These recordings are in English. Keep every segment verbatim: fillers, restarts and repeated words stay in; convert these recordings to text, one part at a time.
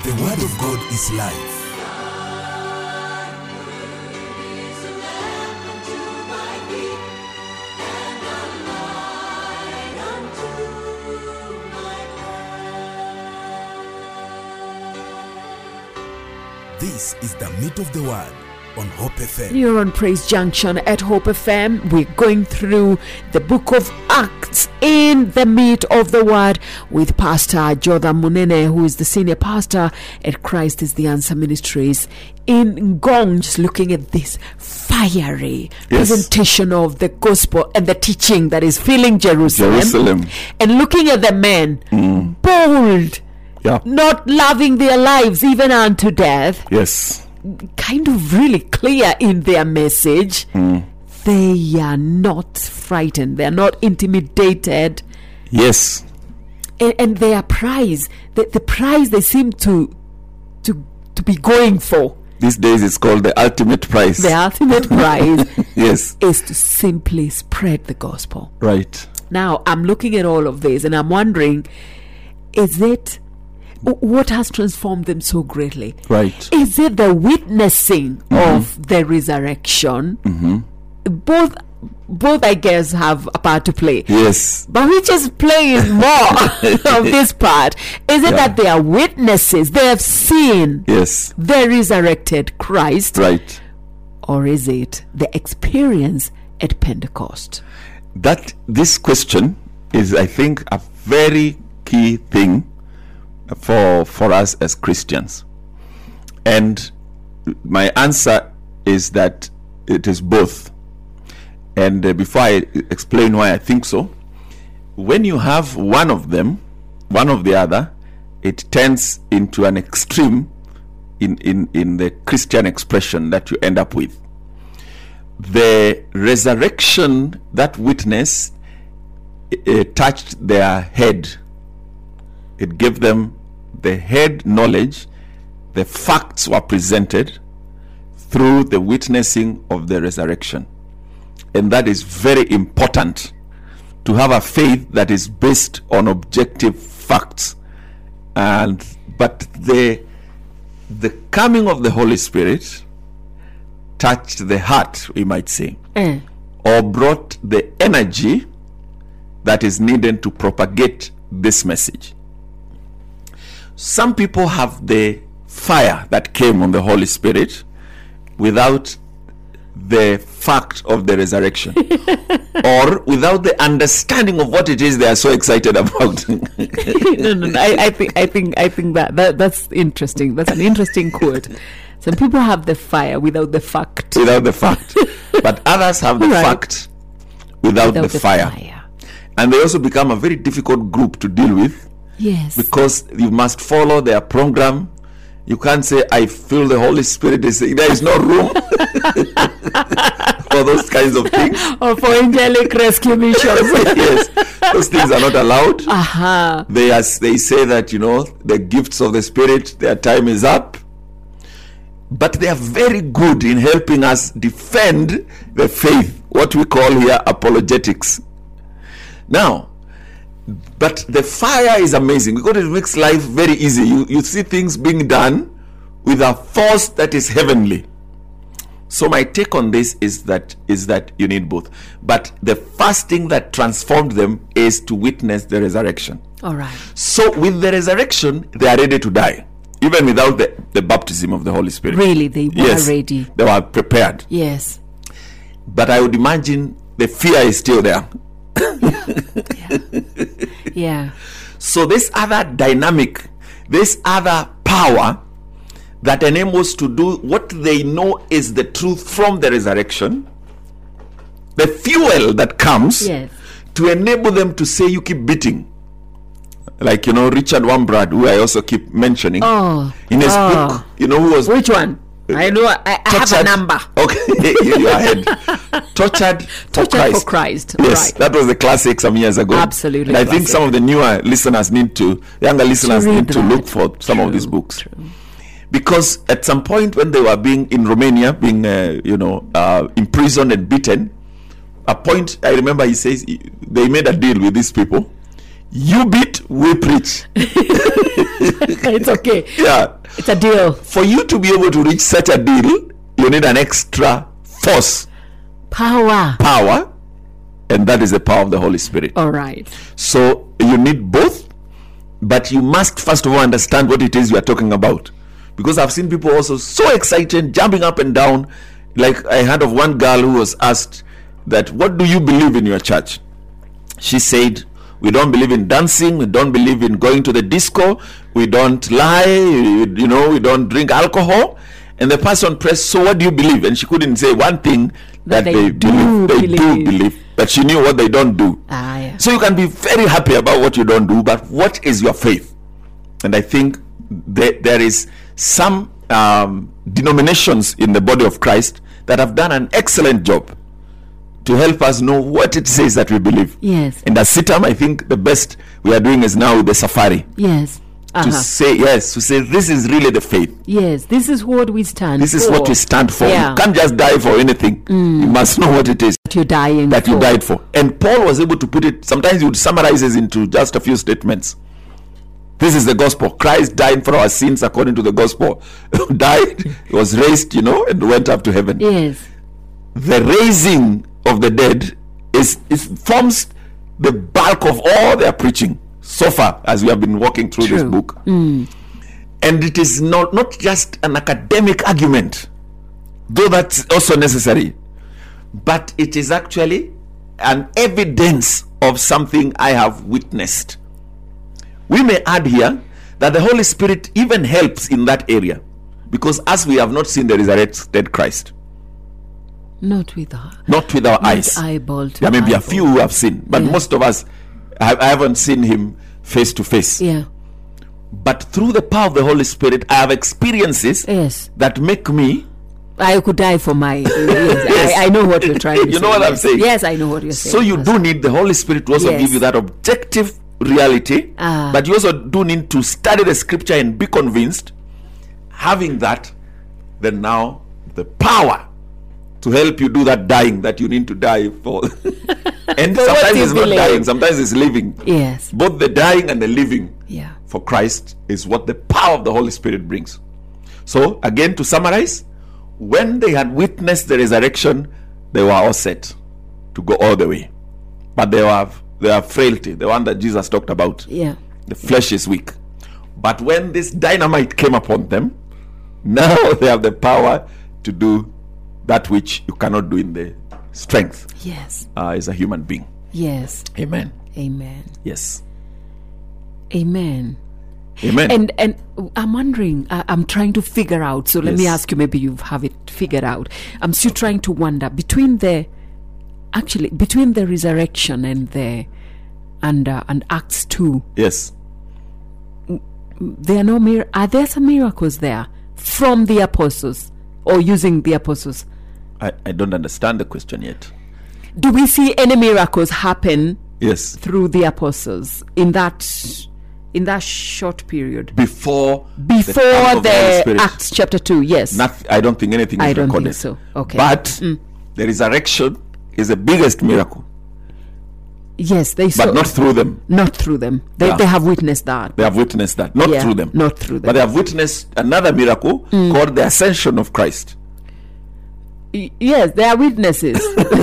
The Word of God is life. This is the meat of the Word on Hope F M. You're on Praise Junction at Hope F M. We're going through the book of Acts in the meat of the Word with Pastor Jotham Munene, who is the senior pastor at Christ is the Answer Ministries in Ngong, just looking at this fiery yes. presentation of the gospel and the teaching that is filling Jerusalem. Jerusalem. And looking at the men, mm. bold, yeah. not loving their lives even unto death. Yes. Kind of really clear in their message. Mm. They are not frightened. They are not intimidated. Yes. And, and their prize, the, the prize they seem to, to, to be going for. These days it's called the ultimate prize. The ultimate prize yes. is to simply spread the gospel. Right. Now, I'm looking at all of this and I'm wondering, is it, what has transformed them so greatly? Right. Is it the witnessing mm-hmm. of the resurrection? Mm-hmm. Both, both, I guess, have a part to play. Yes. But which is playing more of this part? Is it yeah. that they are witnesses? They have seen yes. the resurrected Christ. Right. Or is it the experience at Pentecost? That this question is, I think, a very key thing for for us as Christians. And my answer is that it is both. And uh, before I explain why I think so, when you have one of them, one of the other, it turns into an extreme in, in, in the Christian expression that you end up with. The resurrection, that witness, uh, touched their head. It gave them the head knowledge. The facts were presented through the witnessing of the resurrection. And that is very important, to have a faith that is based on objective facts. And but the the coming of the Holy Spirit touched the heart, we might say, mm. or brought the energy that is needed to propagate this message. Some people have the fire that came on the Holy Spirit without the fact of the resurrection or without the understanding of what it is they are so excited about. no, no, no. I, I think, I think, I think that, that that's interesting. That's an interesting quote. Some people have the fire without the fact. Without the fact, but others have the right. fact without, without the, the fire. fire. And they also become a very difficult group to deal with. Yes. Because you must follow their program. You can't say, I feel the Holy Spirit is saying. There is no room for those kinds of things. Or for angelic rescue missions. Yes. Those things are not allowed. Uh-huh. They, are, they say that, you know, the gifts of the Spirit, their time is up. But they are very good in helping us defend the faith, what we call here apologetics. Now, but the fire is amazing because it makes life very easy. You, you see things being done with a force that is heavenly. So my take on this is that is that you need both. But the first thing that transformed them is to witness the resurrection. All right. So with the resurrection, they are ready to die, even without the, the baptism of the Holy Spirit. Really, they were yes, ready. They were prepared. Yes. But I would imagine the fear is still there. yeah. yeah. So this other dynamic, this other power that enables to do what they know is the truth from the resurrection, the fuel that comes yes. to enable them to say, you keep beating. Like, you know, Richard Wambrad, who I also keep mentioning. Oh. In his oh. book, you know, who was... Which one? I know, I, I have a number. Okay, you are ahead. Tortured, Tortured for Christ. for Christ. Yes, right. that was the classic some years ago. Absolutely. And I think some of the newer listeners need to, younger listeners need to that. look for some True, of these books. True. Because at some point when they were being in Romania, being, uh, you know, uh, imprisoned and beaten, a point, I remember he says, they made a deal with these people. You beat, we preach. It's okay. Yeah. It's a deal. For you to be able to reach such a deal, you need an extra force, Power. power, and that is the power of the Holy Spirit. All right. So you need both, but you must first of all understand what it is you are talking about. Because I've seen people also so excited, jumping up and down. Like I heard of one girl who was asked that, what do you believe in your church? She said, we don't believe in dancing, we don't believe in going to the disco, we don't lie, you know, we don't drink alcohol. And the person pressed, so what do you believe? And she couldn't say one thing that, that they, they do believe. They believe. do believe. But she knew what they don't do. Ah, yeah. So you can be very happy about what you don't do, but what is your faith? And I think there, there is some um, denominations in the body of Christ that have done an excellent job to help us know what it says that we believe. Yes. And as Sitam, I think the best we are doing is now with the safari. Yes. Uh-huh. To say, yes, to say this is really the faith. Yes, this is what we stand This for. is what we stand for. Yeah. You can't just die for anything. Mm. You must know what it is That you're dying that for. you died for. And Paul was able to put it, sometimes he would summarize it into just a few statements. This is the gospel. Christ died for our sins according to the gospel. Died, was raised, you know, and went up to heaven. Yes. The raising of the dead is, is forms the bulk of all their preaching so far as we have been walking through True. this book. Mm. And it is not, not just an academic argument, though that's also necessary, but it is actually an evidence of something I have witnessed. We may add here that the Holy Spirit even helps in that area, because as we have not seen the resurrected Christ, Not with our, not with our not eyes. eyeball to There may be a eyeball. few who have seen, but Yeah. most of us, I, I haven't seen him face to face. Yeah. But through the power of the Holy Spirit, I have experiences Yes. that make me. I could die for my. Yes. I, I know what you're trying to say. You know what I'm yes. saying? Yes, I know what you're saying. So you do need the Holy Spirit to also Yes. give you that objective reality, Ah. but you also do need to study the scripture and be convinced. Having that, then now the power to help you do that dying that you need to die for. And For what sometimes you it's not believe. dying, sometimes it's living. Yes. Both the dying and the living Yeah. for Christ is what the power of the Holy Spirit brings. So again, to summarize, when they had witnessed the resurrection, they were all set to go all the way. But they were they are frailty, the one that Jesus talked about. Yeah. The flesh is weak. But when this dynamite came upon them, now they have the power to do that which you cannot do in the strength Yes. uh, as a human being. Yes. Amen. Amen. Yes. Amen. Amen. And and I'm wondering, uh, I'm trying to figure out. So let me Yes. ask you, maybe you have it figured out. I'm still trying to wonder between the, actually between the resurrection and the, and uh, and Acts two. yes. There are no mir- Are there some miracles there from the apostles or using the apostles? I, I don't understand the question yet. Do we see any miracles happen Yes. through the apostles in that in that short period Before before coming of the, Holy Spirit. Acts chapter two? Yes. Not, I don't think anything is I don't recorded. think so. Okay. But Mm. the resurrection is the biggest miracle, Yes, they saw. but not through them. Not through them. They, Yeah. they have witnessed that. They have witnessed that, not Yeah, through them. not through them. But they have witnessed another miracle called the ascension of Christ. Y- yes, they are witnesses.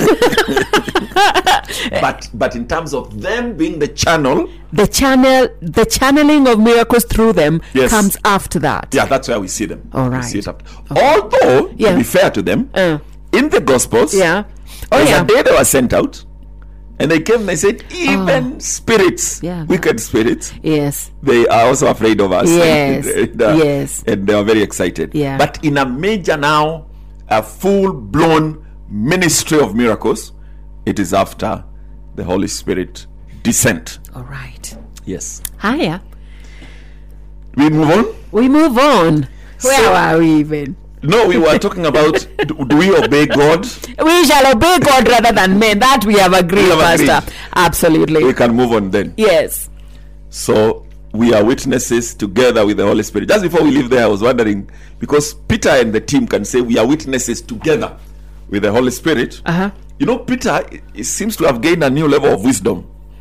But but in terms of them being the channel, the channel, the channeling of miracles through them Yes. comes after that. yeah, that's where we see them. All We right. see it after. Although, Yeah. to be fair to them, Uh, in the Gospels, yeah. Oh there's yeah. a day they were sent out, and they came and they said, even spirits, Yeah. wicked spirits, Yes. they are also afraid of us. Yes. and, uh, Yes. and they are very excited. Yeah. But in a major now, a full-blown ministry of miracles, it is after the Holy Spirit descent. All right. Yes. Hiya. We move on. We move on. Where So- are we even? No, we were talking about do, do we obey God? We shall obey God rather than men. That we have agreed, We have Pastor. agreed. Absolutely. We can move on then. Yes. So we are witnesses together with the Holy Spirit. Just before we leave there, I was wondering, because Peter and the team can say we are witnesses together with the Holy Spirit. Uh huh. You know, Peter, it seems to have gained a new level of wisdom.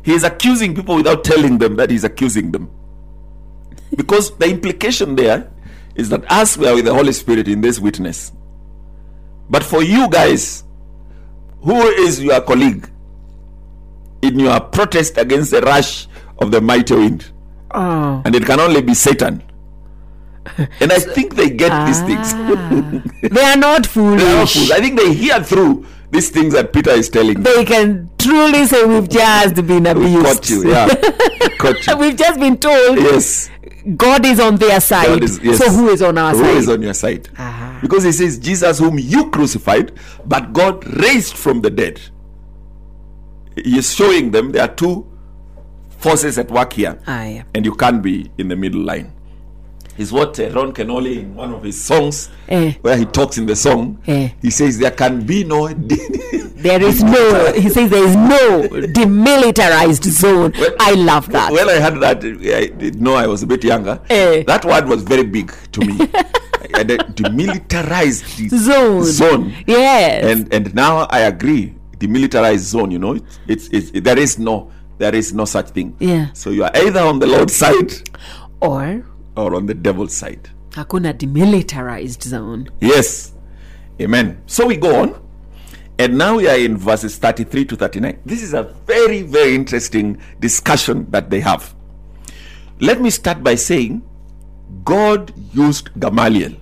He is accusing people without telling them that he's accusing them. Because the implication there is that us, we are with the Holy Spirit in this witness. But for you guys, who is your colleague in your protest against the rush of the mighty wind? Oh. And it can only be Satan. And I think they get Ah. these things. They are not foolish. They are not fools. I think they hear through these things that Peter is telling them. They can truly say we've just been abused. Caught you, yeah. Caught you. We've just been told Yes. God is on their side. God is- yes. So who is on our Who side? is on your side? Ah. Because he says, Jesus whom you crucified, but God raised from the dead. He is showing them there are two forces at work here. Ah, yeah. And you can't be in the middle line. Is what uh, Ron Kenole in one of his songs, Eh. where he talks in the song, Eh. he says there can be no There is no, he says there is no demilitarized zone. Well- I love that. When I heard that, I did know I was a bit younger. Eh. That word was very big to me. And the demilitarized Zone. zone. Yes. And and now I agree. Demilitarized zone, you know, it's, it's it's there is no there is no such thing. Yeah. So you are either on the Lord's side or or on the devil's side. hakuna demilitarized zone. Yes. Amen. So we go on. And now we are in verses thirty-three to thirty-nine. This is a very, very interesting discussion that they have. Let me start by saying God used Gamaliel.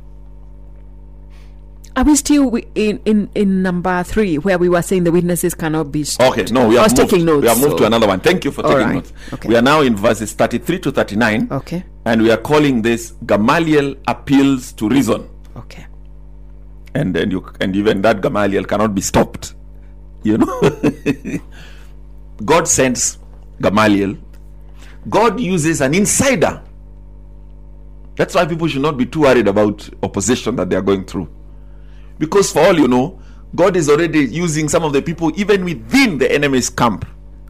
Are we still wi- in, in, in number three where we were saying the witnesses cannot be stopped? Okay, no, we I have was moved, taking notes. we have moved so- to another one. Thank you for All taking right. notes. Okay. We are now in verses thirty-three to thirty-nine. Okay. And we are calling this Gamaliel appeals to reason. Okay. And then you and even that Gamaliel cannot be stopped. You know? God sends Gamaliel. God uses an insider. That's why people should not be too worried about opposition that they are going through. Because for all you know, God is already using some of the people even within the enemy's camp.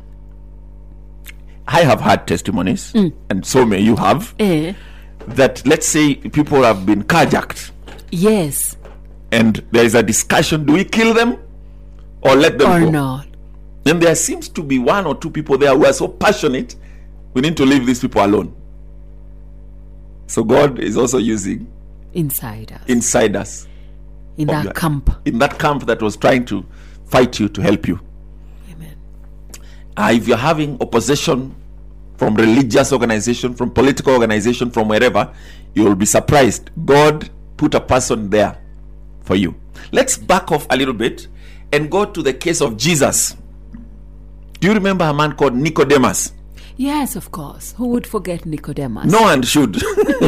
I have had testimonies, and so may you have, Eh. that let's say people have been carjacked, Yes. and there is a discussion: do we kill them or let them Or go? not. And there seems to be one or two people there who are so passionate, we need to leave these people alone. So God is also using Insiders. insiders in of that your- camp. in that camp that was trying to fight you, to help you. Amen. Uh, if you're having opposition from religious organization, from political organization, from wherever, you will be surprised. God put a person there for you. Let's back off a little bit and go to the case of Jesus. Do you remember a man called Nicodemus? Yes, of course. Who would forget Nicodemus? No one should.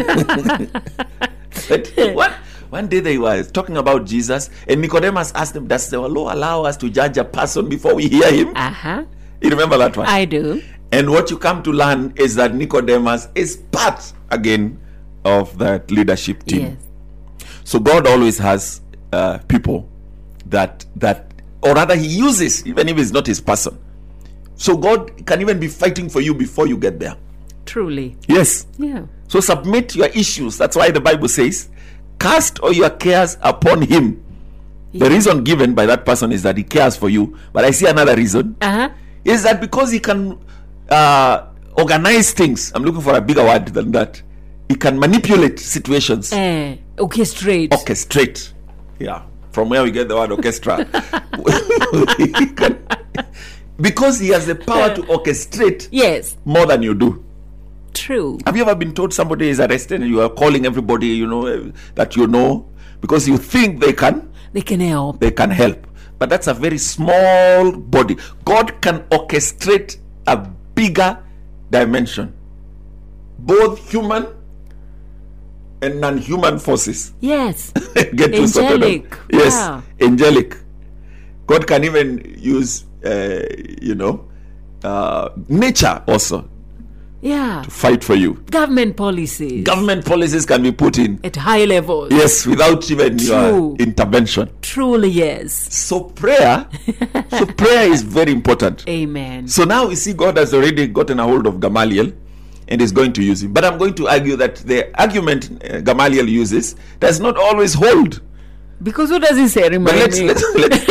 But one, one day they were talking about Jesus, and Nicodemus asked them, does the law allow us to judge a person before we hear him? Uh-huh. You remember that one? I do. And what you come to learn is that Nicodemus is part again of that leadership team. Yes. So God always has uh, people that that, or rather, He uses, even if it's not His person. So God can even be fighting for you before you get there. Truly. Yes. Yeah. So submit your issues. That's why the Bible says, cast all your cares upon Him. The reason given by that person is that He cares for you. But I see another reason. Uh-huh. Is that because He can uh, organize things. I'm looking for a bigger word than that. He can manipulate situations. Eh. Orchestrate. Orchestrate. Yeah. From where we get the word orchestra. He can- because He has the power to orchestrate Yes. more than you do. True. Have you ever been told somebody is arrested and you are calling everybody, you know, eh, that you know, because you think they can, They can help. they can help. But that's a very small body. God can orchestrate a bigger dimension, both human and non-human forces. Yes. Get to sort of- Angelic. Yes, Wow. angelic. God can even use, uh, you know, uh, nature also Yeah. to fight for you. Government policies. Government policies can be put in, At high levels. yes, without even your True. intervention. Truly, yes. So prayer, so prayer is very important. Amen. So now we see God has already gotten a hold of Gamaliel and is going to use him. But I'm going to argue that the argument uh, Gamaliel uses does not always hold. Because what does he say? But Remind let's, me. let's,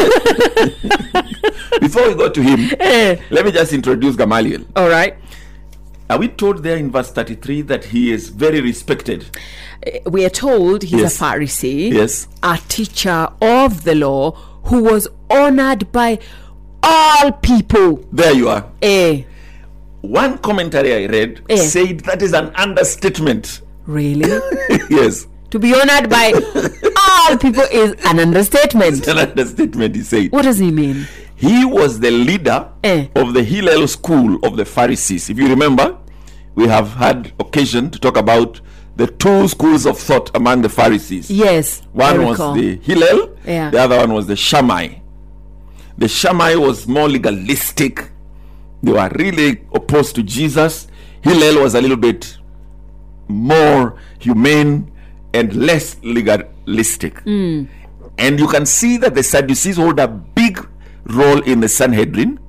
let's before we go to him, Eh, let me just introduce Gamaliel. all right. Are we told there in verse thirty-three that he is very respected? Eh, We are told he's Yes. a Pharisee, Yes. a teacher of the law who was honored by all people. There you are. Eh, One commentary I read Eh. said that is an understatement. really? Yes, To be honored by all people is an understatement. an understatement, he said. What does he mean? He was the leader Eh. of the Hillel school of the Pharisees. If you remember, we have had occasion to talk about the two schools of thought among the Pharisees. Yes. I One was recall. the Hillel, Yeah. the other one was the Shammai. The Shammai was more legalistic. They were really opposed to Jesus. Hillel was a little bit more humane and less legalistic. And you can see that the Sadducees hold a big role in the Sanhedrin,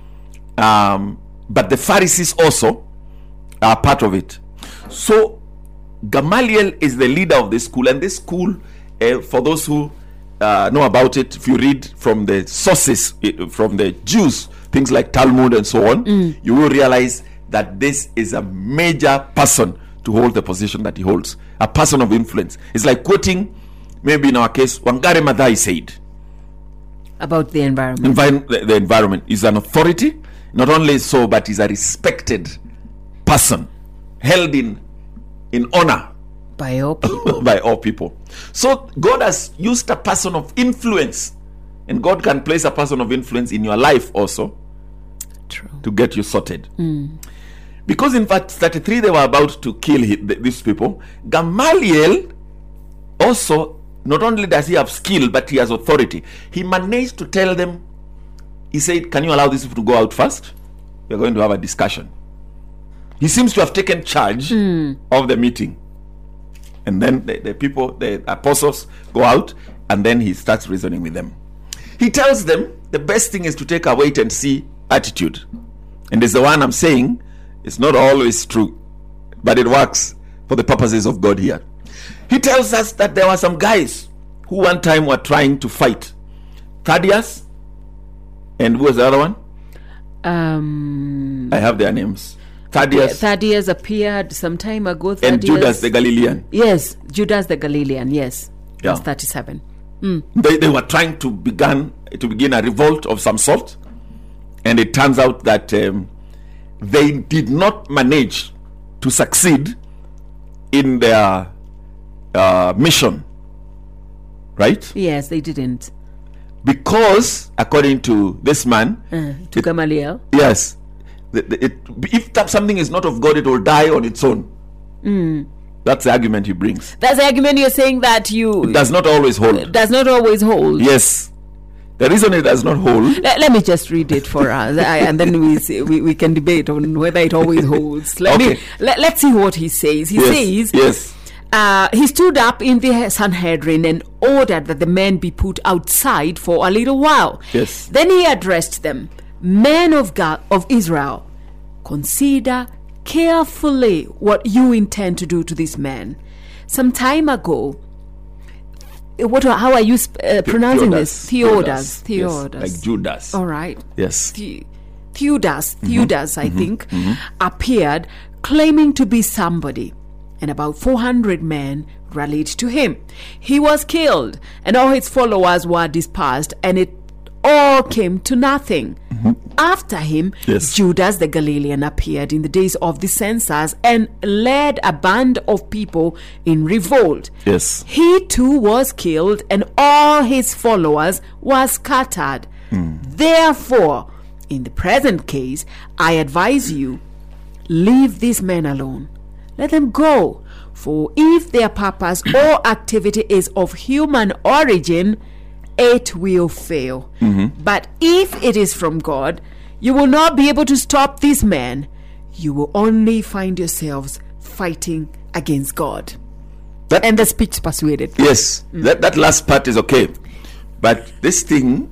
um, but the Pharisees also are part of it. So Gamaliel is the leader of this school, and this school, uh, for those who uh, know about it, if you read from the sources uh, from the Jews, things like Talmud and so on, you will realize that this is a major person to hold the position that he holds, a person of influence. It's like quoting, maybe in our case, Wangari Maathai said, About the environment. Envi- the, the environment is an authority. Not only so, but is a respected person, held in in honor By all people. by all people. So God has used a person of influence, and God can place a person of influence in your life also True. to get you sorted. Because in verse thirty-three they were about to kill he, th- these people. Gamaliel also, not only does he have skill, but he has authority. He managed to tell them, he said, can you allow these people to go out first? We're going to have a discussion. He seems to have taken charge of the meeting. And then the, the people, the apostles, go out, and then he starts reasoning with them. He tells them the best thing is to take a wait and see attitude. And it's the one I'm saying, it's not always true, but it works for the purposes of God here. He tells us that there were some guys who one time were trying to fight. Thaddeus, and who was the other one? Um, I have their names. Thaddeus Thaddeus appeared some time ago. and Thaddeus, Judas the Galilean. Yes, Judas the Galilean. Yes, Yeah. verse thirty-seven. They, they were trying to begin to begin a revolt of some sort, and it turns out that um, they did not manage to succeed in their uh, mission, right? Yes, they didn't. Because according to this man, Uh, to Gamaliel. yes, the, the, it, if that something is not of God, it will die on its own. That's the argument he brings. That's the argument you're saying that you Does not always hold. does not always hold. Yes, the reason it does not hold. Let, let me just read it for us, I, and then we, see, we we can debate on whether it always holds. Let Okay. me let, let's see what he says. He Yes, says, yes. Uh, he stood up in the Sanhedrin and ordered that the men be put outside for a little while. Yes. Then he addressed them, men of God, of Israel, consider carefully what you intend to do to this man. Some time ago, what? How are you sp- uh, pronouncing this? Theodas. Yes, Theodas. like Judas. All right. Yes. The- Theudas, Mm-hmm. Theudas, I think, appeared claiming to be somebody, and about four hundred men rallied to him. He was killed, and all his followers were dispersed, and it all came to nothing. After him, Yes. Judas the Galilean appeared in the days of the census and led a band of people in revolt. Yes. He too was killed, and all his followers were scattered. Therefore, in the present case, I advise you, leave these men alone. Let them go. For if their purpose or activity is of human origin, it will fail. But if it is from God, you will not be able to stop these men. You will only find yourselves fighting against God. That- And the speech persuaded. Yes. That that last part is okay, but this thing.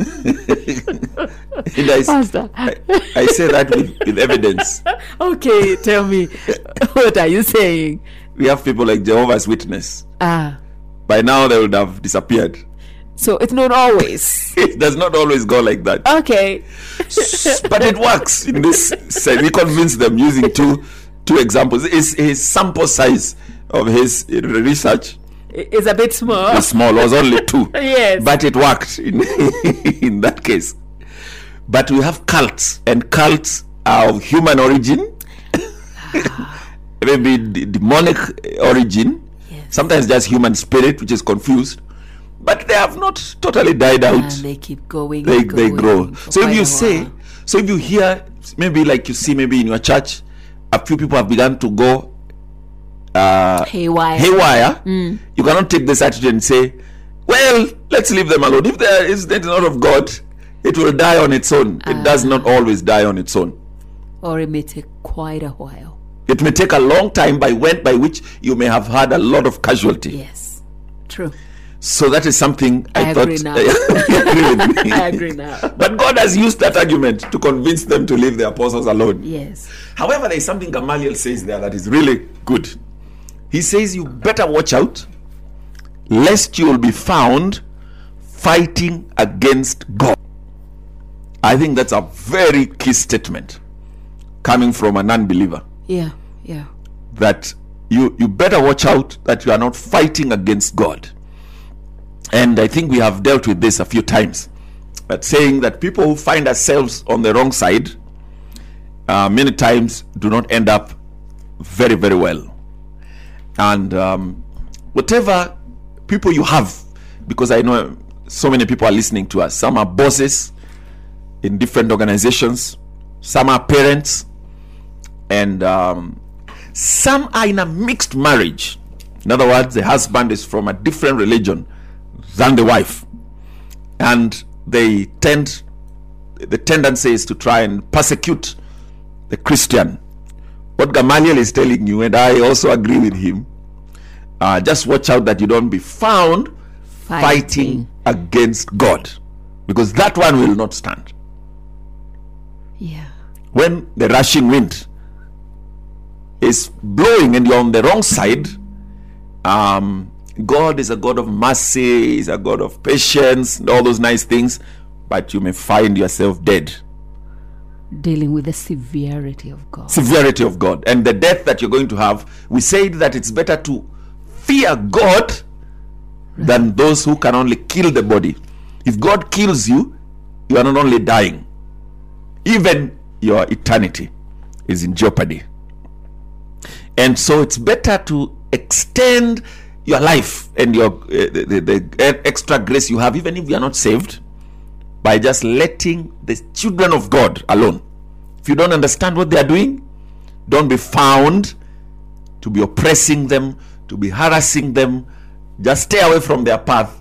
and I, s- Pastor. I, I say that with, with evidence. Okay, tell me, what are you saying? We have people like Jehovah's Witness. Ah, by now they would have disappeared. So it's not always. It does not always go like that. Okay. But it works in this sense. We convinced them using two two examples. His, his sample size of his research is a bit small. was small. It was only two. Yes. But it worked in, in that case. But we have cults, and cults are of human origin, maybe d- demonic origin, Yes. sometimes just human spirit, which is confused. But they have not totally died out. And they keep going. They, and they going grow. for So if quite you a say, while. so if you hear, maybe like you see, maybe in your church, a few people have begun to go uh, Haywire. haywire, you cannot take this attitude and say, well, let's leave them alone. If there is that is not of God, it will die on its own. It does not always die on its own. Or it may take quite a while. It may take a long time by when by which you may have had a lot of casualty. Yes. True. So that is something I, I thought. agree now. You agree with me? I agree now. But God has used that argument to convince them to leave the apostles alone. Yes. However, there is something Gamaliel says there that is really good. He says you better watch out lest you will be found fighting against God. I think that's a very key statement coming from an unbeliever, Yeah. Yeah. that you you better watch out that you are not fighting against God. And I think we have dealt with this a few times, but saying that people who find themselves on the wrong side uh, many times do not end up very very well. And um, whatever people you have, because I know so many people are listening to us, some are bosses in different organizations, some are parents, and um, some are in a mixed marriage. In other words, the husband is from a different religion than the wife, and they tend the tendency is to try and persecute the Christian. What Gamaliel is telling you, and I also agree with him, uh, just watch out that you don't be found fighting, Fighting. against God, because that one will not stand. Yeah. When the rushing wind is blowing and you're on the wrong side, um, God is a God of mercy, He's a God of patience, and all those nice things, but you may find yourself dead. Dealing with the severity of God. Severity of God and the death that you're going to have. We said that it's better to fear God than those who can only kill the body. If God kills you, you are not only dying, even your eternity is in jeopardy. And so it's better to extend your life and your uh, the, the, the extra grace you have, even if you are not saved, by just letting the children of God alone. If you don't understand what they are doing, don't be found to be oppressing them, to be harassing them. Just stay away from their path,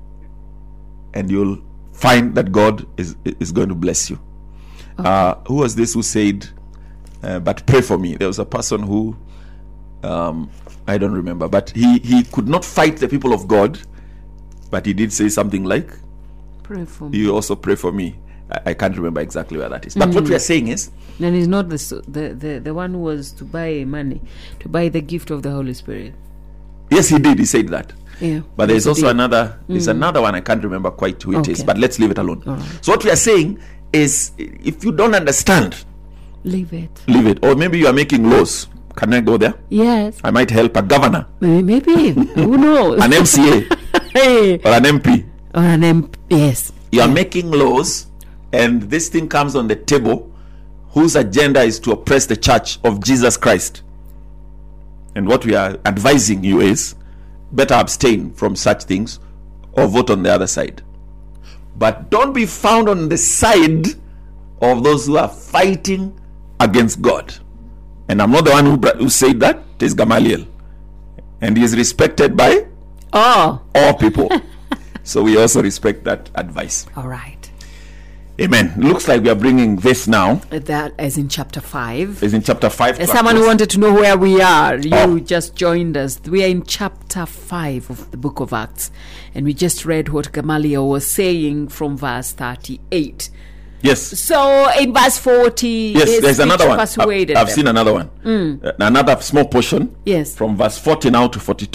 and you'll find that God is is going to bless you. Okay. Uh, who was this who said, uh, but pray for me? There was a person who, um, I don't remember, but he, he could not fight the people of God, but he did say something like, Pray for me. you also pray for me. I, I can't remember exactly where that is. But mm. what we are saying is, And he's not the, so- the the the one who was to buy money, to buy the gift of the Holy Spirit. yes, he did. He said that. Yeah. But there's Yes, he also did. another, there's another one. I can't remember quite who it is, Okay. but let's leave it alone. All right. So what we are saying is, if you don't understand, Leave it. leave it. Or maybe you are making laws. Can I go there? Yes. I might help a governor, Maybe. maybe. Who knows? an M C A, Hey. or an M P. Or an M. Yes. You are making laws, and this thing comes on the table whose agenda is to oppress the church of Jesus Christ. And what we are advising you is, better abstain from such things or vote on the other side. But don't be found on the side of those who are fighting against God. And I'm not the one who, br- who said that. It is Gamaliel, and he is respected by Oh. all people. So we also respect that advice. All right. Amen. Looks like we are bringing this now. That as in chapter five. Is in chapter five. As someone who wanted to know where we are, you Oh. just joined us. We are in chapter five of the book of Acts, and we just read what Gamaliel was saying from verse thirty-eight. Yes. So in verse forty, Yes, is there's another which one. persuaded I've, I've them. seen another one. Uh, another small portion. Yes. From verse forty now to forty-two.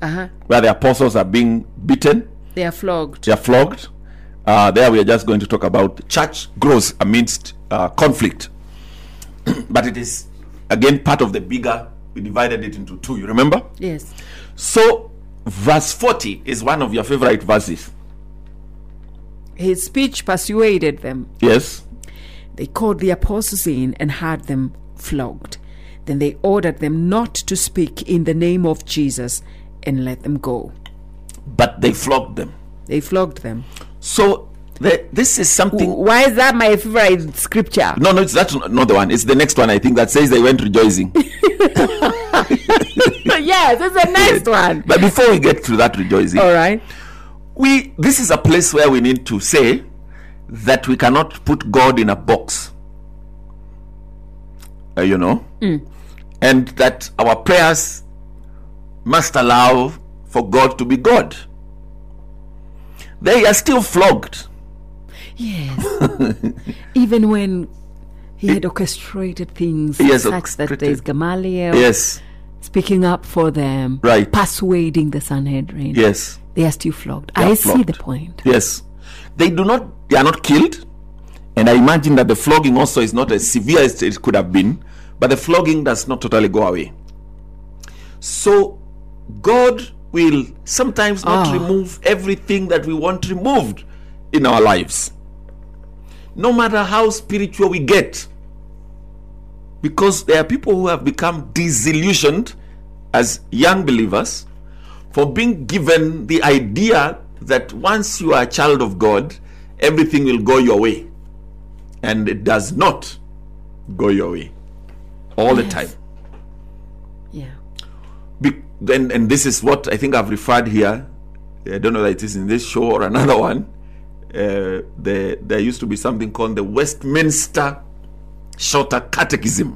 Uh-huh. where the apostles are being beaten, They are flogged. they are flogged. Uh, there we are just going to talk about the church grows amidst uh, conflict. But it is, again, part of the bigger, we divided it into two, you remember? Yes. So, verse forty is one of your favorite verses. His speech persuaded them. Yes. They called the apostles in and had them flogged. Then they ordered them not to speak in the name of Jesus and let them go. But they flogged them. They flogged them. So, the, this is something... Why is that my favorite scripture? No, no, it's that's not the one. It's the next one, I think, that says they went rejoicing. Yes, it's the next one. But before we get to that rejoicing, All right. we this is a place where we need to say that we cannot put God in a box. Uh, you know? Mm. And that our prayers must allow for God to be God. They are still flogged. Yes. Even when he had orchestrated things Yes, such that orchestrated. there's Gamaliel Yes, speaking up for them, Right. persuading the Sanhedrin. yes, They are still flogged. They are I see flogged. the point. yes. They do not, they are not killed. And I imagine that the flogging also is not as severe as it could have been, but the flogging does not totally go away. So God will sometimes not Ah. remove everything that we want removed in our lives, no matter how spiritual we get, because there are people who have become disillusioned as young believers for being given the idea that once you are a child of God, everything will go your way, and it does not go your way all the Yes. time. Yeah. Be- and, and this is what I think I've referred here. I don't know that it is in this show or another one. Uh, the, there used to be something called the Westminster Shorter Catechism,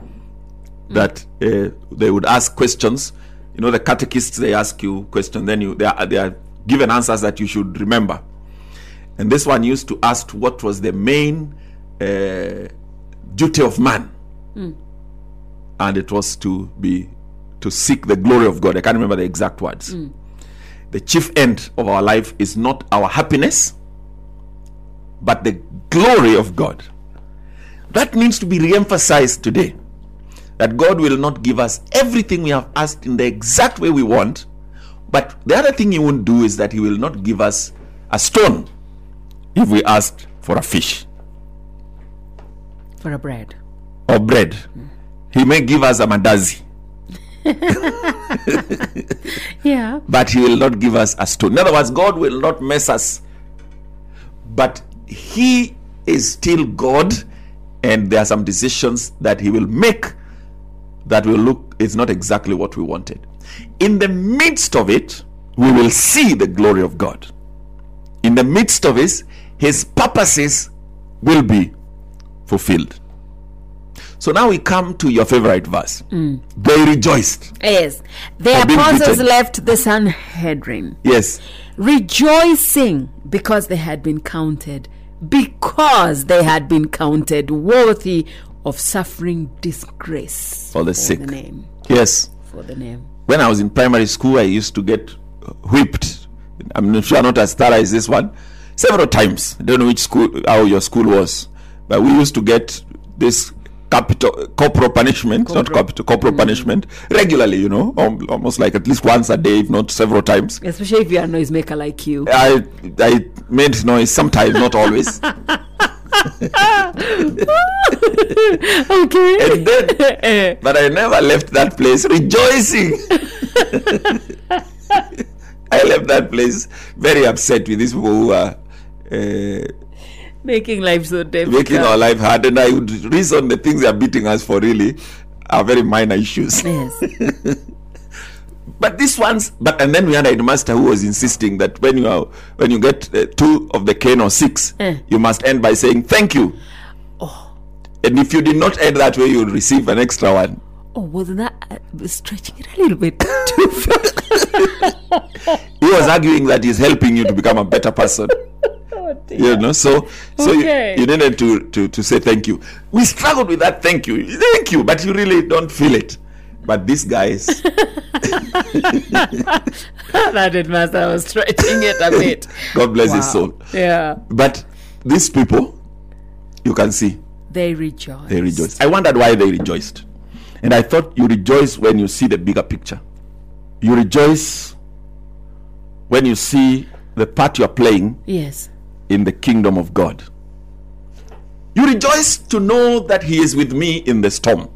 that uh, they would ask questions. You know, the catechists, they ask you questions, then you they are, they are given answers that you should remember. And this one used to ask what was the main uh, duty of man, and it was to be to seek the glory of God. I can't remember the exact words. The chief end of our life is not our happiness, but the glory of God. That needs to be re-emphasized today, that God will not give us everything we have asked in the exact way we want, but the other thing he won't do is that he will not give us a stone if we asked for a fish For a bread. or bread. He may give us a mandazi, Yeah. but he will not give us a stone. In other words, God will not mess us, but he is still God, and there are some decisions that he will make that will look, it's not exactly what we wanted. In the midst of it, we will see the glory of God. In the midst of it, his purposes will be fulfilled. So now we come to your favorite verse. They rejoiced. Yes. The For being apostles beaten. left the Sanhedrin, Yes. rejoicing because they had been counted, because they had been counted worthy of suffering disgrace For the sick. the name. Yes. For the name. When I was in primary school, I used to get whipped. I'm not sure not as thorough as this one. Several times. I don't know which school, how your school was, but we used to get this capital corporal punishment, not Corporal. capital corporal punishment regularly. You know, al- almost like at least once a day, if not several times. Especially if you're a noisemaker like you. I I made noise sometimes, not always. Okay. And then, but I never left that place rejoicing. I left that place very upset with these people who are uh, Making life so difficult. making our life hard, and I would reason the things they are beating us for really are very minor issues. Yes. But this one's, but and then we had a master who was insisting that when you are when you get uh, two of the cane or six, Eh. you must end by saying thank you. Oh. And if you did not end that way, you'll receive an extra one. Oh, wasn't that uh, stretching it a little bit too far? He was arguing that he's helping you to become a better person. Oh, dear. You know, so so Okay. you, you needed to, to to say thank you. We struggled with that thank you, thank you, but you really don't feel it. But these guys, That headmaster was stretching it a bit. God bless Wow. his soul. Yeah. But these people, you can see, They rejoice. they rejoiced. I wondered why they rejoiced. And I thought you rejoice when you see the bigger picture. You rejoice when you see the part you are playing Yes. in the kingdom of God. You rejoice to know that he is with me in the storm.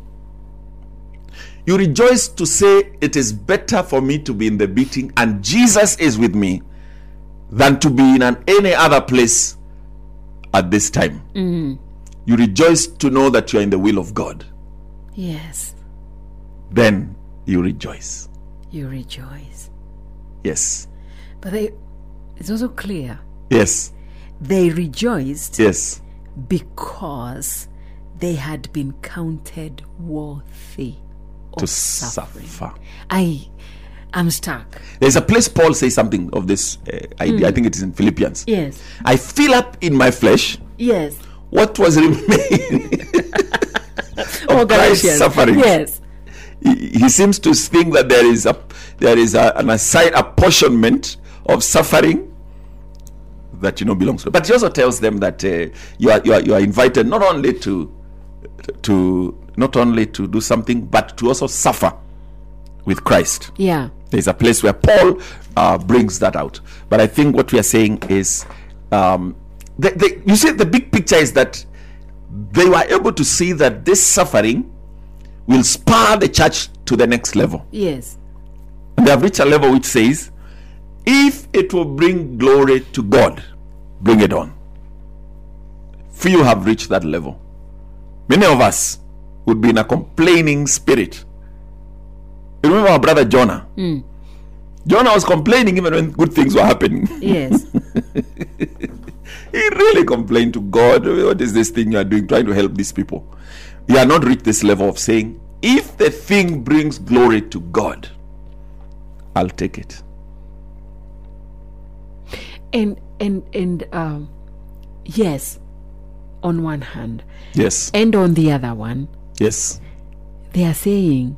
You rejoice to say it is better for me to be in the beating and Jesus is with me than to be in an, any other place at this time. Mm-hmm. You rejoice to know that you are in the will of God. Yes. Then you rejoice. You rejoice. Yes. But they, it's also clear. Yes. They rejoiced Yes. because they had been counted worthy To of suffering. suffer. I am stuck. There's a place Paul says something of this uh, idea. I think it is in Philippians. Yes. I fill up in my flesh Yes. what was remaining Oh, of Christ's Galatians. suffering. Yes. He, he seems to think that there is a there is a, an aside apportionment of suffering that you know belongs to. But he also tells them that uh, you are you are you are invited not only to to not only to do something but to also suffer with Christ. Yeah. There's a place where Paul uh, brings that out. But I think what we are saying is, um, the, the, you see, the big picture is that they were able to see that this suffering will spur the church to the next level. Yes. And they have reached a level which says, if it will bring glory to God, bring it on. Few have reached that level. Many of us would be in a complaining spirit. You remember our brother Jonah? Mm. Jonah was complaining even when good things were happening. Yes. He really complained to God. What is this thing you are doing, trying to help these people? He had not reached this level of saying, if the thing brings glory to God, I'll take it. And and and um, yes, on one hand, Yes. and on the other one, Yes. they are saying,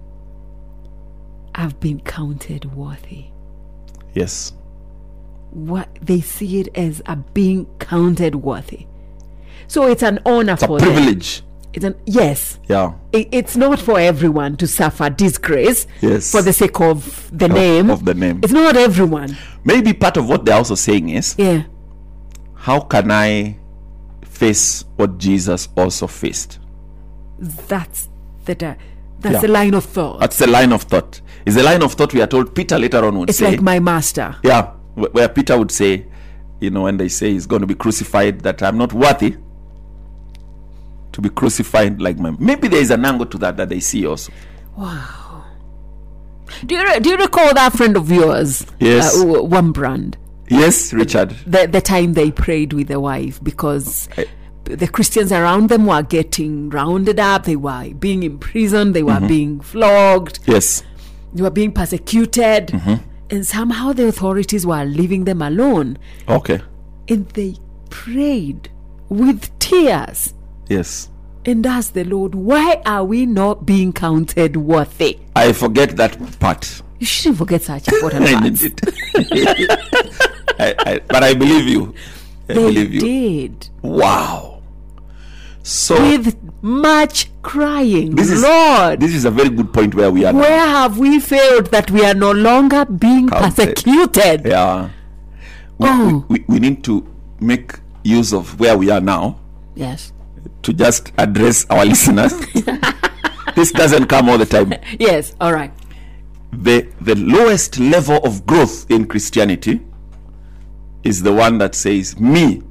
"I've been counted worthy." Yes. What they see it as a being counted worthy. So it's an honor It's a for them. privilege. It's an yes. Yeah. It, it's not for everyone to suffer disgrace Yes. for the sake of the Of- name. of the name. It's not everyone. Maybe part of what they're also saying is, Yeah. how can I face what Jesus also faced? That's the di- that's Yeah. the line of thought. That's the line of thought. It's the line of thought we are told Peter later on would It's say. like my master. Yeah, wh- where Peter would say, you know, when they say he's going to be crucified, that I'm not worthy to be crucified like my. Maybe there is an angle to that that they see also. Wow. Do you re- do you recall that friend of yours? Yes. Uh, w- one brand. Yes, Richard. The the time they prayed with the wife because I- the Christians around them were getting rounded up. They were being imprisoned. They were Mm-hmm. being flogged. Yes. They were being persecuted. Mm-hmm. And somehow the authorities were leaving them alone. Okay. And they prayed with tears Yes. and asked the Lord, why are we not being counted worthy? I forget that part. You shouldn't forget such important I parts. did it. I, I, but I believe you. I They believe you. did. Wow. So With much crying. this is Lord, this is a very good point where we are. now. where have we failed that we are no longer being Counted. persecuted? Yeah. We, Oh. we, we, we need to make use of where we are now Yes. to just address our listeners. This doesn't come all the time. Yes. All right. The the lowest level of growth in Christianity is the one that says me.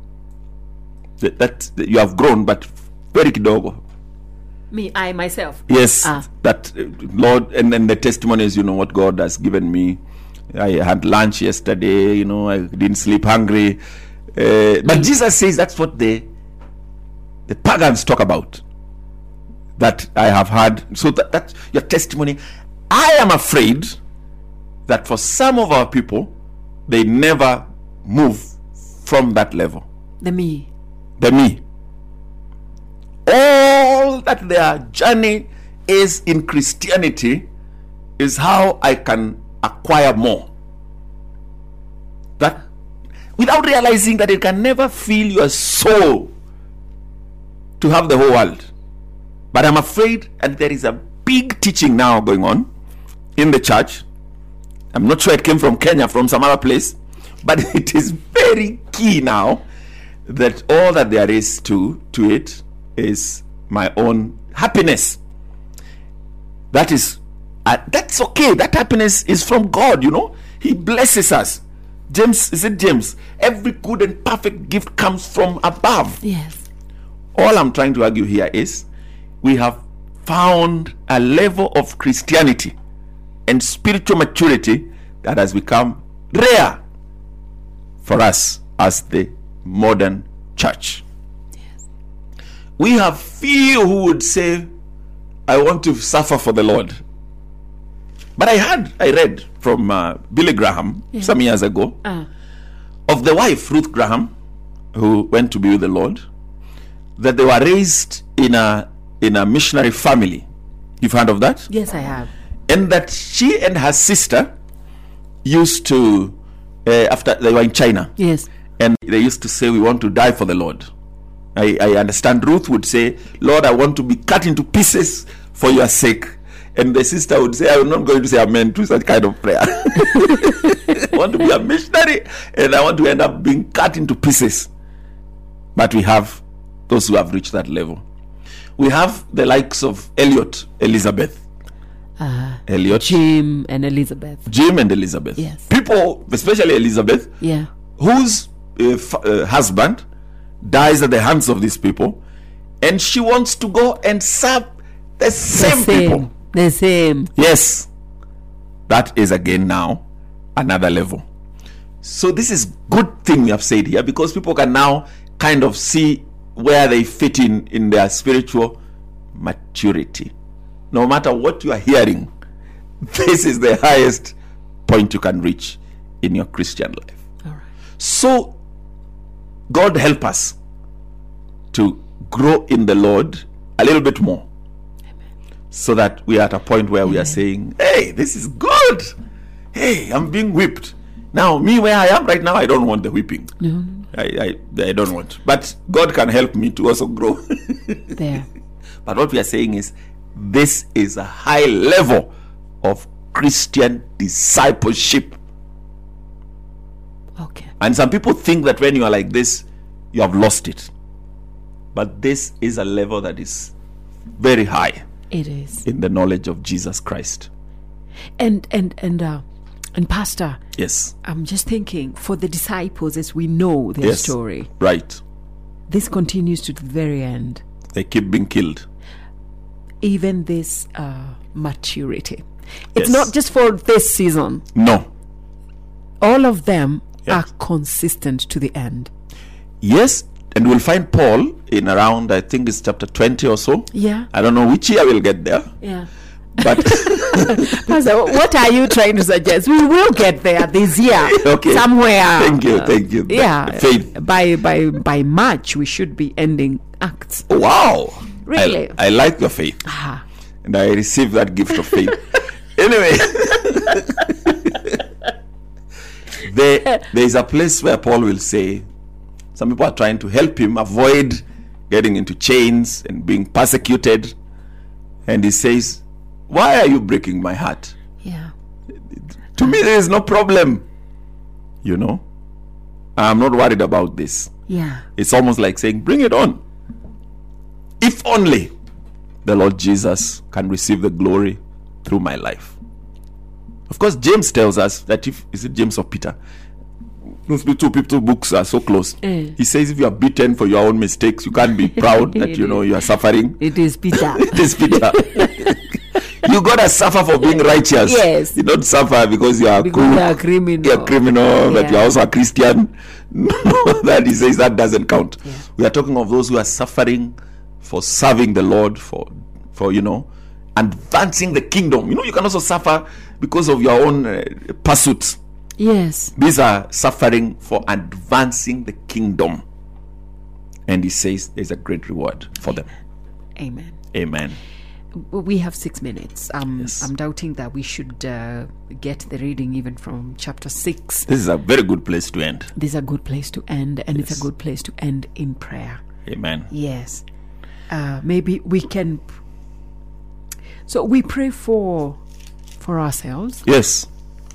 That, that, that you have grown, but very kidogo. Me, I myself. Yes, Ah. that uh, Lord, and then the testimonies, you know, what God has given me. I had lunch yesterday, you know, I didn't sleep hungry. Uh, but Jesus says that's what the the pagans talk about. That I have had. So that, that's your testimony. I am afraid that for some of our people, they never move from that level. The me. The me. All that their journey is in Christianity is how I can acquire more. That without realizing that it can never fill your soul to have the whole world. But I'm afraid, and there is a big teaching now going on in the church. I'm not sure it came from Kenya, from some other place, but it is very key now that all that there is to to it is my own happiness. That is uh, that's okay. That happiness is from God, you know. He blesses us. James, is it James? Every good and perfect gift comes from above. Yes. All I'm trying to argue here is we have found a level of Christianity and spiritual maturity that has become rare for us as the modern church. Yes. We have few who would say, I want to suffer for the Lord. But I heard, I read from uh, Billy Graham yeah. some years ago uh. of the wife, Ruth Graham, who went to be with the Lord, that they were raised in a in a missionary family. You've heard of that? Yes, I have. And that she and her sister used to, uh, after they were in China, yes, and they used to say, we want to die for the Lord. I, I understand Ruth would say, Lord, I want to be cut into pieces for your sake. And the sister would say, I'm not going to say amen to such kind of prayer. I want to be a missionary and I want to end up being cut into pieces. But we have those who have reached that level. We have the likes of Elliot, Elizabeth. Uh, Elliot. Jim and Elizabeth. Jim and Elizabeth. Yes. People, especially Elizabeth, yeah, whose uh, f- uh, husband dies at the hands of these people, and she wants to go and serve the same, the same people. The same. Yes. That is again now another level. So this is good thing we have said here, because people can now kind of see where they fit in in their spiritual maturity. No matter what you are hearing, this is the highest point you can reach in your Christian life. All right. So God help us to grow in the Lord a little bit more. So that we are at a point where we are saying, hey, this is good. Hey, I'm being whipped. Now, me where I am right now, I don't want the whipping. No. I, I, I don't want. But God can help me to also grow. There. But what we are saying is, this is a high level of Christian discipleship. Okay. And some people think that when you are like this, you have lost it. But this is a level that is very high. It is. In the knowledge of Jesus Christ. And and and uh and Pastor, yes, I'm just thinking, for the disciples, as we know their yes. story, right, this continues to the very end. They keep being killed. Even this uh maturity, it's yes. not just for this season. No, all of them yes. are consistent to the end. Yes. And we'll find Paul in around, I think it's chapter twenty or so. Yeah. I don't know which year we'll get there. Yeah. But Pastor, what are you trying to suggest? We will get there this year. Okay. Somewhere. Thank you, thank you. Yeah. Faith. By by by March we should be ending Acts. Oh, wow. Really? I, I like your faith. Ah. And I receive that gift of faith. Anyway. there, there is a place where Paul will say, some people are trying to help him avoid getting into chains and being persecuted. And he says, why are you breaking my heart? Yeah. To me, there is no problem. You know, I'm not worried about this. Yeah. It's almost like saying, bring it on. If only the Lord Jesus can receive the glory through my life. Of course, James tells us that if, is it James or Peter? Those two people books are so close. Mm. He says if you are beaten for your own mistakes, you can't be proud that you know you are suffering. It is Peter. It is Peter. You gotta suffer for being righteous. Yes. You don't suffer because you are because cool. You are a criminal. You're a criminal, yeah. That you are also a Christian. No, that he says that doesn't count. Yeah. We are talking of those who are suffering for serving the Lord, for for you know, advancing the kingdom. You know, you can also suffer because of your own uh, pursuits. Yes. These are suffering for advancing the kingdom. And he says there's a great reward for Amen. them. Amen. Amen. we have six minutes. Um, Yes. I'm doubting that we should uh, get the reading even from chapter six. This is a very good place to end. This is a good place to end, and it's Yes. a good place to end in prayer. Amen. Yes. Uh, maybe we can. So we pray for for ourselves. Yes.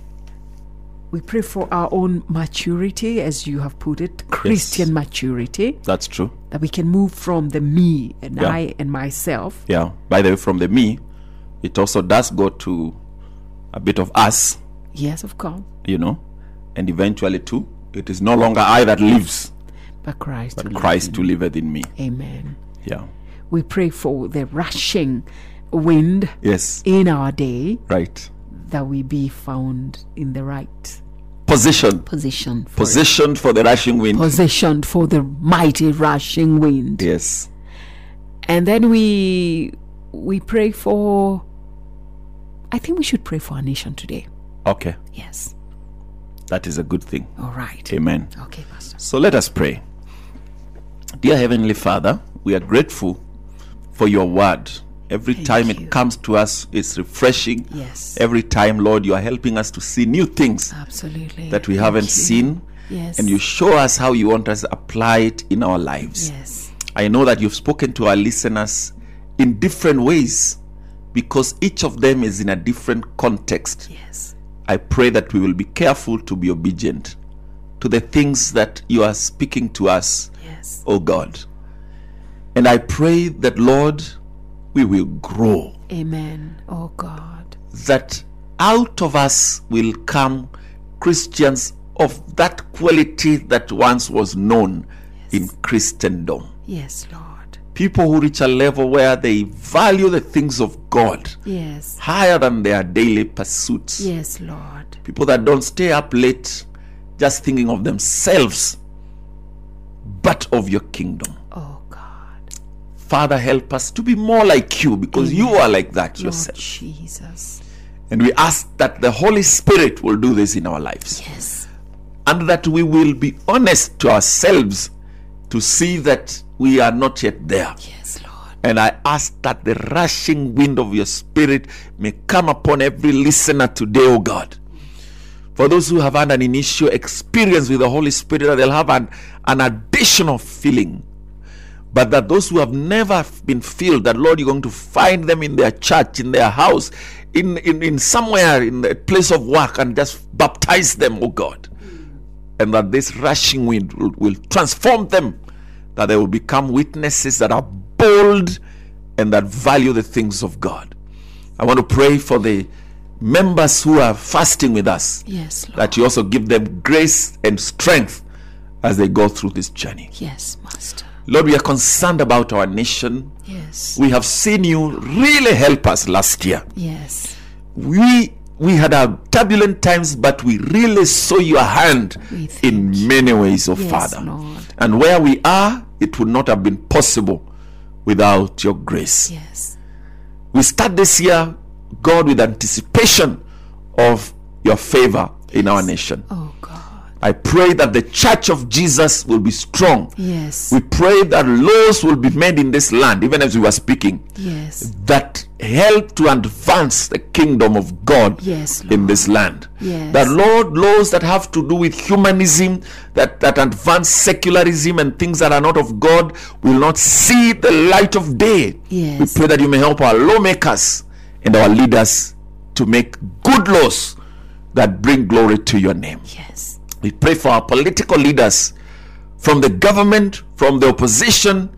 We pray for our own maturity, as you have put it, Christian maturity, That's true. that we can move from the me and Yeah. I and myself. Yeah. By the way, from the me, it also does go to a bit of us, Yes, of course, you know, and eventually too, it is no longer I that lives, but Christ. but who lives Christ in who liveth in me. me. Amen. Yeah. We pray for the rushing wind Yes. in our day, Right. that we be found in the right Position. position for it. Positioned for the rushing wind. Positioned for the mighty rushing wind. Yes. And then we we pray for, I think we should pray for our nation today. Okay. Yes. That is a good thing. All right. Amen. Okay, Pastor. So let us pray. Dear Heavenly Father, we are grateful for your word. Every Thank time you. it comes to us, it's refreshing. Yes. Every time, Lord, you are helping us to see new things Absolutely. that we Thank haven't you. seen. Yes. And you show us how you want us to apply it in our lives. Yes. I know that you've spoken to our listeners in different ways because each of them is in a different context. Yes. I pray that we will be careful to be obedient to the things that you are speaking to us, Yes. oh God. And I pray that, Lord, we will grow, Amen. Oh God. that out of us will come Christians of that quality that once was known in Christendom. Yes, Lord. People who reach a level where they value the things of God Yes. higher than their daily pursuits. Yes, Lord. People that don't stay up late just thinking of themselves, but of your kingdom. Oh God. Father, help us to be more like you because you are like that Lord yourself. Jesus. And we ask that the Holy Spirit will do this in our lives. Yes. And that we will be honest to ourselves to see that we are not yet there. Yes, Lord. And I ask that the rushing wind of your Spirit may come upon every listener today, O God. For those who have had an initial experience with the Holy Spirit, that they'll have an, an additional feeling. But that those who have never been filled, that Lord, you're going to find them in their church, in their house, in, in, in somewhere, in a place of work, and just baptize them, oh God. And that this rushing wind will, will transform them, that they will become witnesses that are bold and that value the things of God. I want to pray for the members who are fasting with us, Yes, Lord. that you also give them grace and strength as they go through this journey. Yes, Master. Lord, we are concerned about our nation. Yes. We have seen you really help us last year. Yes. We we had our turbulent times, but we really saw your hand We thank in many ways, oh Yes, Father. Lord. And where we are, it would not have been possible without your grace. Yes. We start this year, God, with anticipation of your favor in our nation. Oh God. I pray that the church of Jesus will be strong. Yes. We pray that laws will be made in this land, even as we were speaking, Yes. that help to advance the kingdom of God Yes, in Lord. this land. Yes. That, Lord, laws that have to do with humanism, that, that advance secularism and things that are not of God will not see the light of day. Yes. We pray that you may help our lawmakers and our leaders to make good laws that bring glory to your name. Yes. We pray for our political leaders from the government, from the opposition,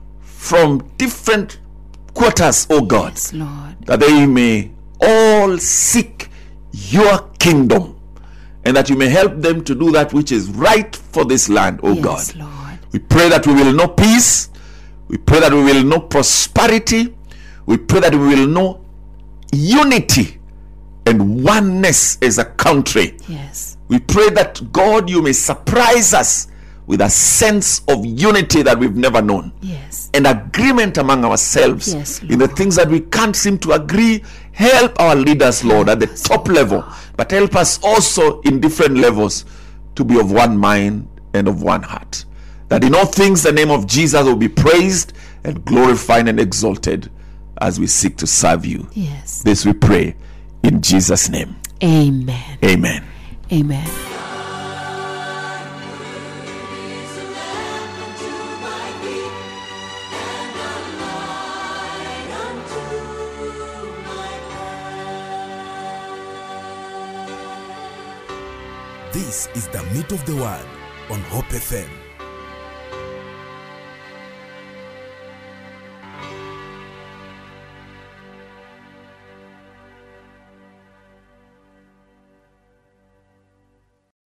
from different quarters, oh God, Yes, Lord. that they may all seek your kingdom and that you may help them to do that which is right for this land, oh Yes, God. Lord. We pray that we will know peace. We pray that we will know prosperity. We pray that we will know unity and oneness as a country. Yes. We pray that, God, you may surprise us with a sense of unity that we've never known, Yes. and agreement among ourselves Yes, in the Lord. things that we can't seem to agree. Help our leaders, Lord, at the us, top oh level, God. but help us also in different levels to be of one mind and of one heart. That in all things the name of Jesus will be praised and glorified and exalted as we seek to serve you. Yes. This we pray in Jesus' name. Amen. Amen. Amen. This is the Meat of the Word on Hope F M.